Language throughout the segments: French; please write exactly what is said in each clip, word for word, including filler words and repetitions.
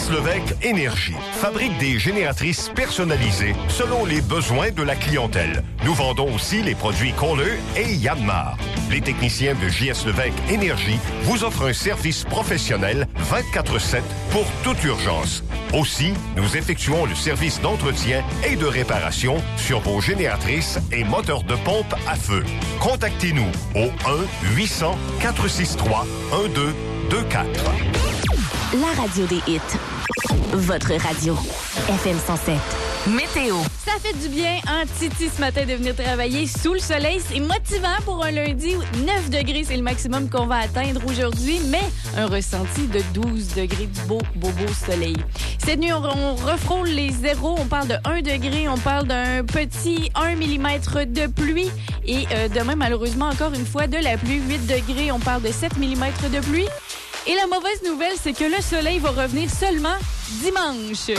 S. Levesque Énergie fabrique des génératrices personnalisées selon les besoins de la clientèle. Nous vendons aussi les produits Kohler et Yanmar. Les techniciens de J S. Levesque Énergie vous offrent un service professionnel vingt-quatre sept pour toute urgence. Aussi, nous effectuons le service d'entretien et de réparation sur vos génératrices et moteurs de pompe à feu. Contactez-nous au un huit cents quatre six trois un deux deux quatre. La radio des hits. Votre radio. F M cent sept. Météo. Ça fait du bien en Titi ce matin de venir travailler sous le soleil. C'est motivant pour un lundi. neuf degrés, c'est le maximum qu'on va atteindre aujourd'hui, mais un ressenti de douze degrés du beau, beau, beau soleil. Cette nuit, on, on refrôle les zéros. On parle de un degré. On parle d'un petit un millimètre de pluie. Et euh, demain, malheureusement, encore une fois, de la pluie. huit degrés. On parle de sept millimètres de pluie. Et la mauvaise nouvelle, c'est que le soleil va revenir seulement dimanche.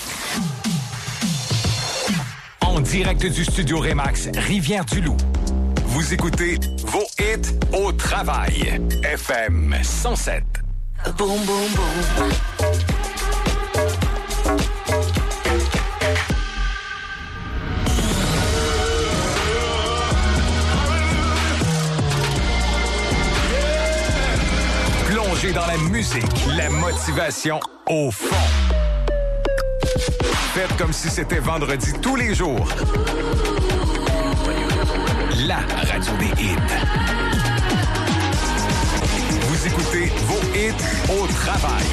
En direct du studio Remax, Rivière-du-Loup. Vous écoutez vos hits au travail. F M cent sept. Boum, boum, boum. Plongez dans la musique, la motivation au fond. Faites comme si c'était vendredi tous les jours. La radio des hits. Vous écoutez vos hits au travail.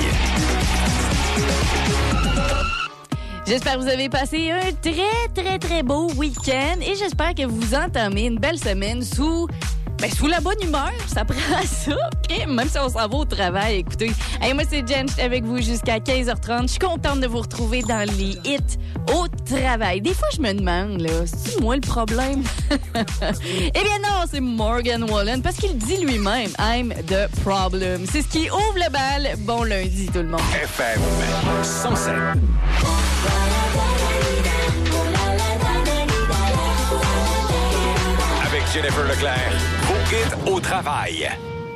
J'espère que vous avez passé un très, très, très beau week-end et j'espère que vous entamez une belle semaine sous... Ben, sous la bonne humeur, ça prend ça. Okay? Même si on s'en va au travail, écoutez. Hey, moi, c'est Jen, je suis avec vous jusqu'à quinze heures trente. Je suis contente de vous retrouver dans les hits au travail. Des fois, je me demande, là, c'est-tu moi le problème? Eh bien non, c'est Morgan Wallen, parce qu'il dit lui-même, I'm the problem. C'est ce qui ouvre le bal. Bon lundi, tout le monde. F M cent sept. Avec Jennifer Leclerc, vos hits au travail.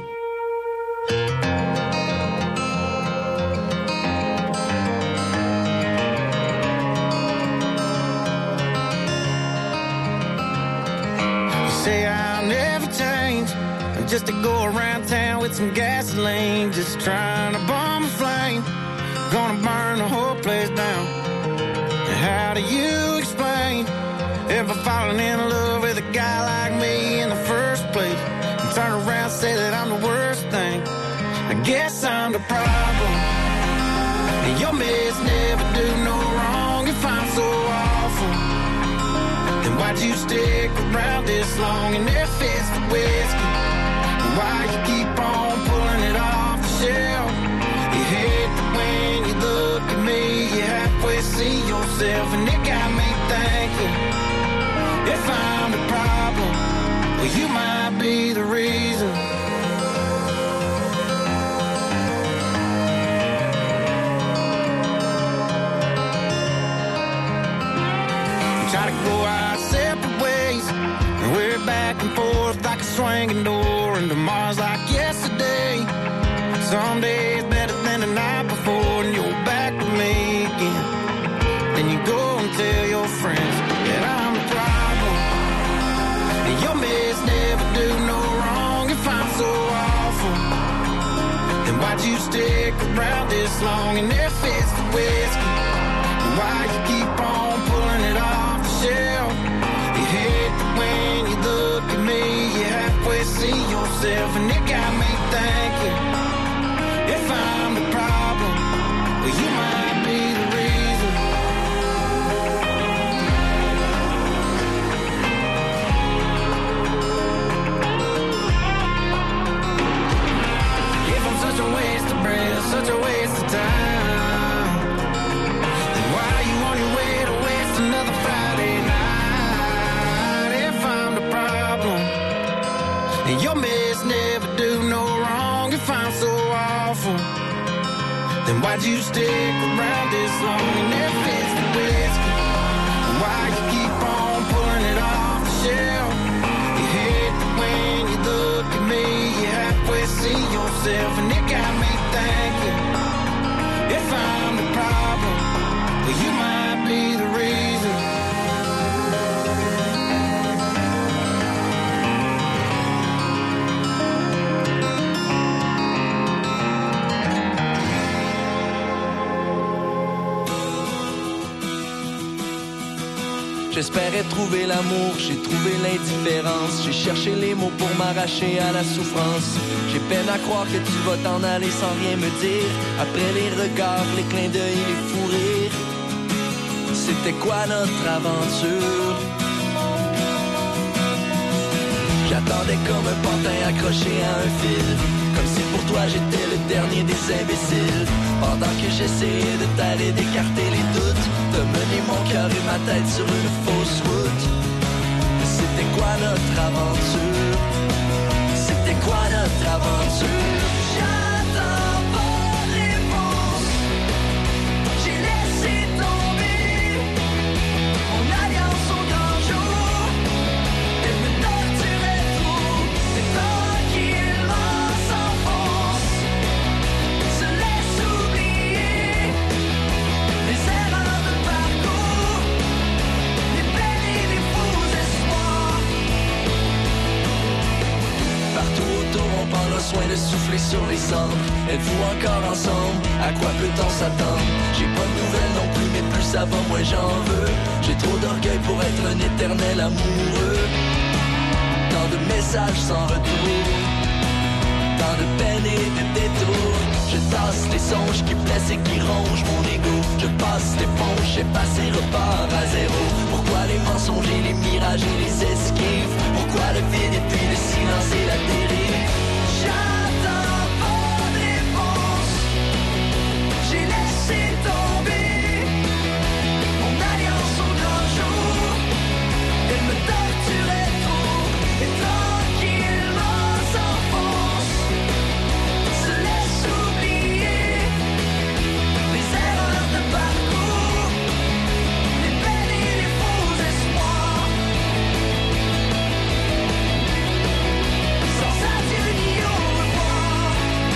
Say I'll never change, just to go around town with some gasoline, just trying to bomb a flame, gonna burn the whole place down. How do you explain ever falling in love with a guy like me in the first place, and turn around and say that I'm the worst thing? I guess I'm the problem, and your mess never do no wrong. If I'm so awful, then why'd you stick around this long? And if it's the whiskey, then why you keep on pulling it off the shelf? You hate that when you look at me, you halfway see yourself, and it got me thinking, if I'm the problem, well, you might be the reason. Try to go our separate ways, and we're back and forth like a swinging door, and tomorrow's like yesterday. Some days better than the night before, and you're back with me again. Then you go and tell your friends that I'm the problem, and your mess never do no wrong. If I'm so awful, then why'd you stick around this long? And if it's the whiskey, then why you keep on pulling it off the shelf? You hate that when you look at me, you halfway see yourself, and it got me thinking, if I'm the problem, well, you might be the reason. If I'm such a waste of breath, such a waste of time, then why are you on your way to waste another Friday night? If I'm the problem, and your mess never do no wrong. If I'm so awful, then why'd you stick around this long? And if it's the whiskey, then why you keep on pulling it off the shelf? You hate that when you look at me, you halfway see yourself, and it got me thinking, if I'm the J'espérais trouver l'amour, j'ai trouvé l'indifférence. J'ai cherché les mots pour m'arracher à la souffrance. J'ai peine à croire que tu vas t'en aller sans rien me dire. Après les regards, les clins d'œil, les fous rires. C'était quoi notre aventure? J'attendais comme un pantin accroché à un fil, comme si pour toi j'étais le dernier des imbéciles. Pendant que j'essayais de t'aller d'écarter les doutes, de mener mon cœur et ma tête sur une fausse route. C'était quoi notre aventure? C'était quoi notre aventure? J'attends pas de réponse. J'ai laissé tomber mon alliance au grand jour. Elle me torturait trop, mais tranquillement s'enfonce. Se laisse oublier les erreurs de parcours, les peines et les faux espoirs. Partout autour on prendra soin de souffler sur les cendres. Êtes-vous encore ensemble? À quoi peut-on s'attendre? J'ai pas de nouvelles non plus, mais plus ça va, moins j'en veux. J'ai trop d'orgueil pour être un éternel amoureux. Tant de messages sans retour, tant de peine et de détours. Je tasse les songes qui blessent et qui rongent mon ego. Je passe l'éponge, j'ai passé, repart à zéro. Pourquoi les mensonges et les mirages et les esquives? Pourquoi le vide et puis le silence et la dérive? J'attends pas de réponse. J'ai laissé tomber mon alliance au grand jour. Elle me torturait trop et tranquillement s'enfonce. Se laisse oublier les erreurs de parcours, les peines et les faux espoirs. Sans adieu ni au revoir.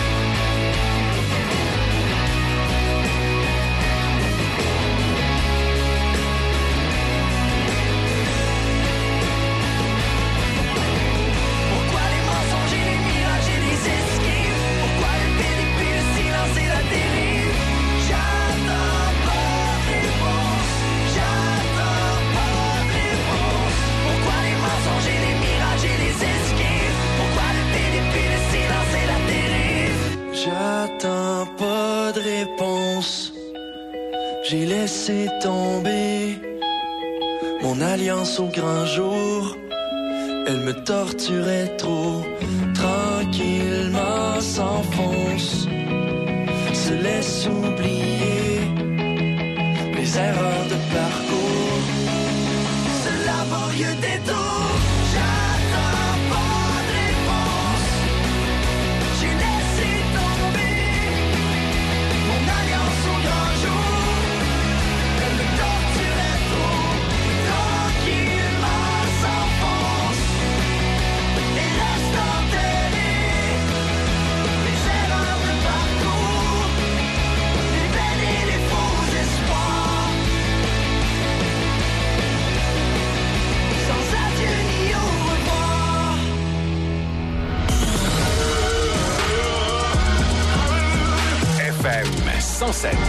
Pourquoi les mensonges et les mirages et les esquives? Pourquoi le vide et puis le silence et la dérive? J'attends pas de réponse. J'attends pas de réponse. Pourquoi les mensonges et les mirages et les esquives? Pourquoi le vide et puis le silence et la dérive? J'attends pas de réponse. J'ai laissé tomber mon alliance au grand jour. Elle me torturait trop, tranquillement s'enfonce. Se laisse oublier les erreurs de parcours. Ce laborieux détour. J'attends pas de réponse. J'ai laissé tomber mon alliance au grand jour. Elle me torturait trop, tranquillement s'enfonce. Et reste enterré les erreurs de parcours, les peines et les faux espoirs. Sans adieu ni au revoir. F M cent sept.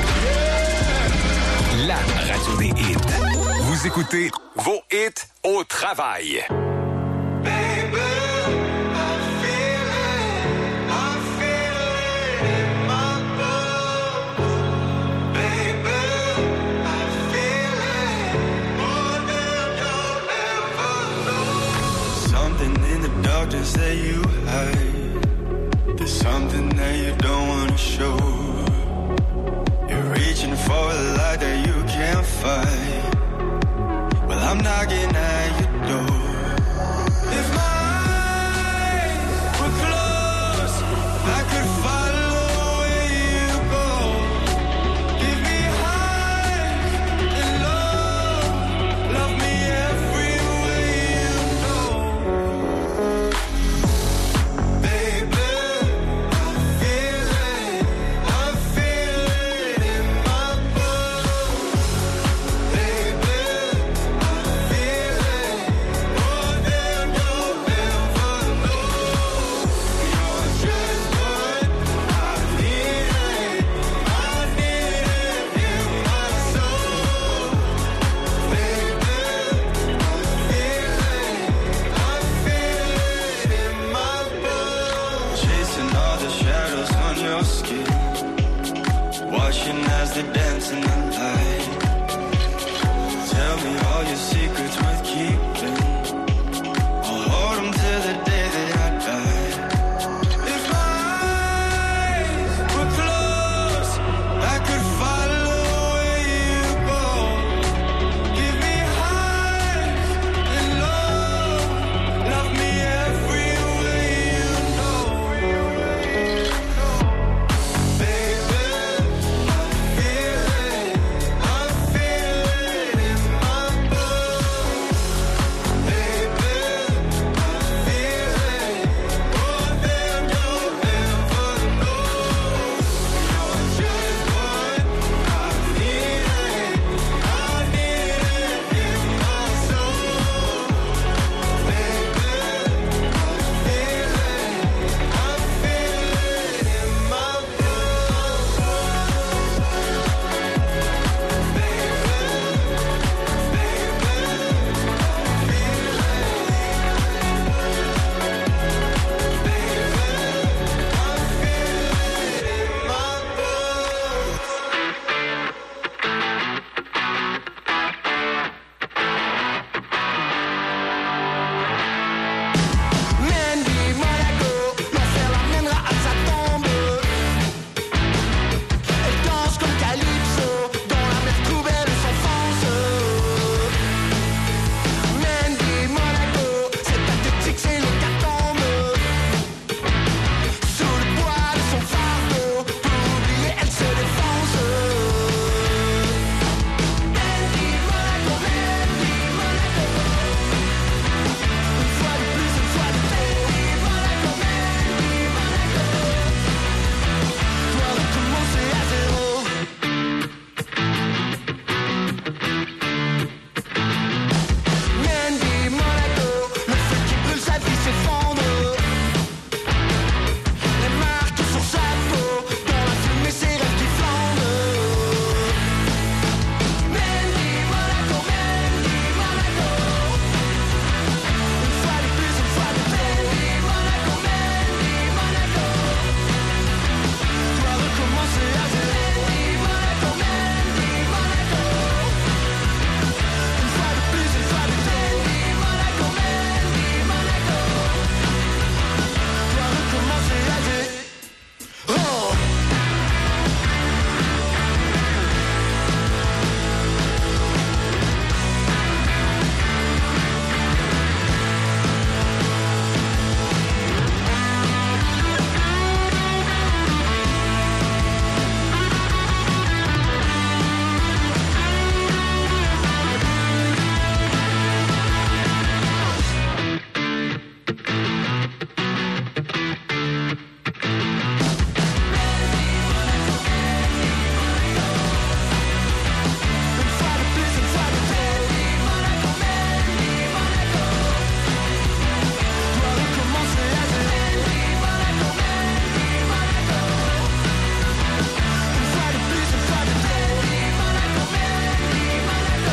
La radio des hits. Vous écoutez vos hits au travail. Something in the dark just that you hide. There's something that you don't want to show. You're reaching for a light that you can't fight. Well, I'm knocking at your door. as they dance in the light. Tell me all your secrets worth keeping. I'll hold them till the day that I die. If my eyes were closed, I could follow where you go. Give me highs and lows, love me every way you know. Baby, I'm feeling, I'm feeling in my bones. Baby, I'm feeling more than you'll ever know. You're just what I needed, I needed in my soul. Baby, I'm feeling, I'm feeling in my bones. Mandy, Monaco, l'enfer l'amènera à sa tombe. Elle danse comme Calypso, dans la mer trouble elle s'enfonce. Mandy, Monaco, c'est pathétique, c'est l'hécatombe. Sous le poids de son fardeau, pour oublier elle se défonce. Mandy, Monaco, Mandy, Monaco. Une fois de plus, une fois de trop. Monaco, Mandy, Monaco. Dois recommencer à zéro. Mandy, Monaco, le feu qui brûle sa vie s'effondre. Les marques sur sa peau, dans la fumée ses rêves qui flambent. Mandy, Monaco, Mandy, Monaco. Une fois de plus, une fois de trop. Monaco, Mandy, Monaco. Dois recommencer à zéro. Monaco, Mandy, Monaco. Une fois de plus, une fois de trop. Monaco, Mandy, Monaco. Dois recommencer à zéro. Oh! Une fois de plus, une fois de trop. Monaco, Mandy, Monaco. Dois recommencer à zéro. Monaco, Mandy, Monaco. Une fois de plus, une fois de trop. Monaco, Mandy, Monaco.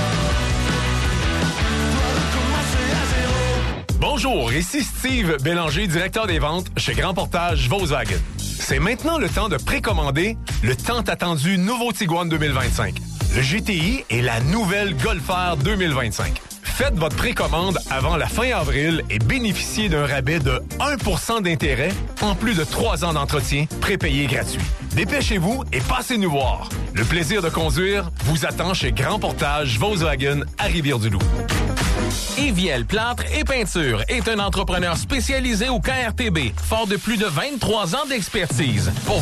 Dois recommencer à zéro. Bonjour, ici Steve Bélanger, directeur des ventes chez Grand Portage Volkswagen. C'est maintenant le temps de précommander le tant attendu nouveau Tiguan deux mille vingt-cinq, le G T I et la nouvelle Golf R deux mille vingt-cinq. Faites votre précommande avant la fin avril et bénéficiez d'un rabais de un pour cent d'intérêt en plus de trois ans d'entretien prépayé gratuit. Dépêchez-vous et passez nous voir. Le plaisir de conduire vous attend chez Grand Portage Volkswagen à Rivière-du-Loup. Eviel Plâtre et Peinture est un entrepreneur spécialisé au K R T B, fort de plus de vingt-trois ans d'expertise. Pour